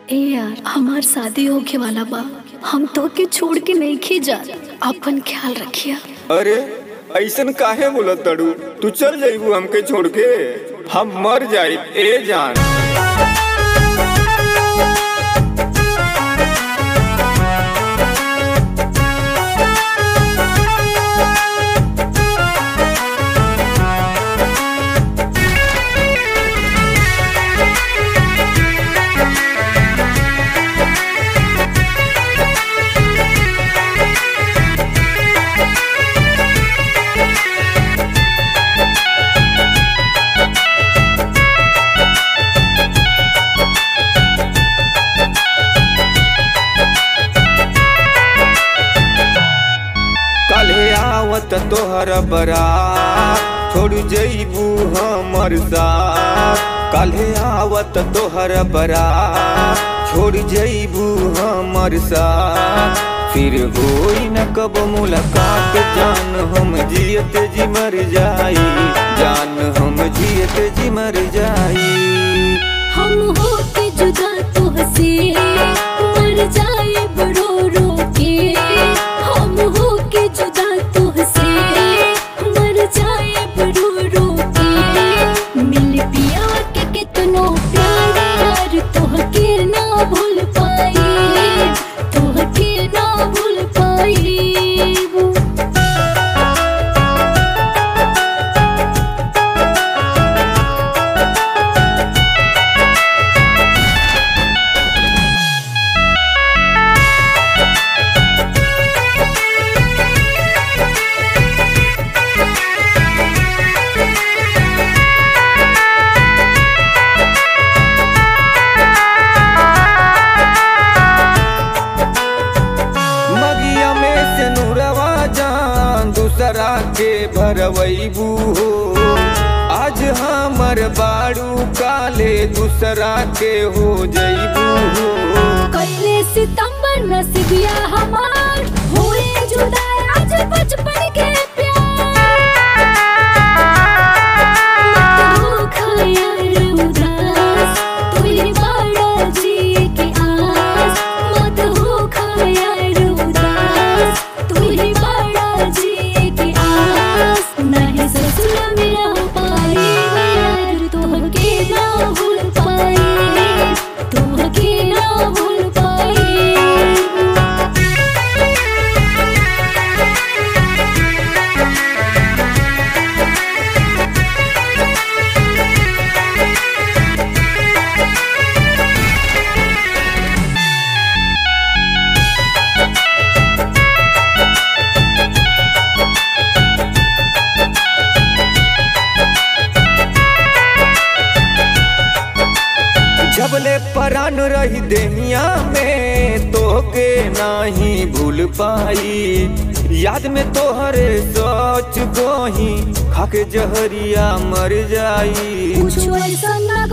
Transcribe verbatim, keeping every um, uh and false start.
ए यार हमार शादी होके वाला बा, हम तो के छोड़ के नहीं खी जा, अपन ख्याल रखिया। अरे ऐसन काहे बोलत तड़ू? तू चल जाइबू हमके छोड़ के, हम मर जाए ए जान। आवत तोहर बरात छोड़ जइबू हमर साथ, काल्हे आवत तोहर बरात छोड़ जइबू हमर साथ, फिर होई न कब मुलाकात, जान हम जियत जी मर जाई, जान हम जियत जी मर जाई। हम होके जुदा तुहसे मर जाए बड़ो रो के, हम होके जुदा तुहसे मर जाए बड़ो रो के, मिल पिया के कितनो प्यार यार तोहके ना भूल पाई, तोहके ना भूल पाई। दूसरा के भरवैबू हो, आज हमर बाड़ू काले दूसरा के हो जइबू हो। कैले सितंबर नसीबिया हमार होए जुदा आज बचपन के प्यार, मत हो खयाल उदास तू ही बड़ा जी के आस, मत हो खयाल उदास तू ही बड़ा जी के आस, नहीं ससुर मेरा पाई यार तोहके ना भूल पाई, तोहके ना भूल पाई। जबले परान रही देहिया में तोहके नाही भूल पाई, याद में तोहरे सोच गोही खाके जहरिया मर जाई। कुछ ऐसा ना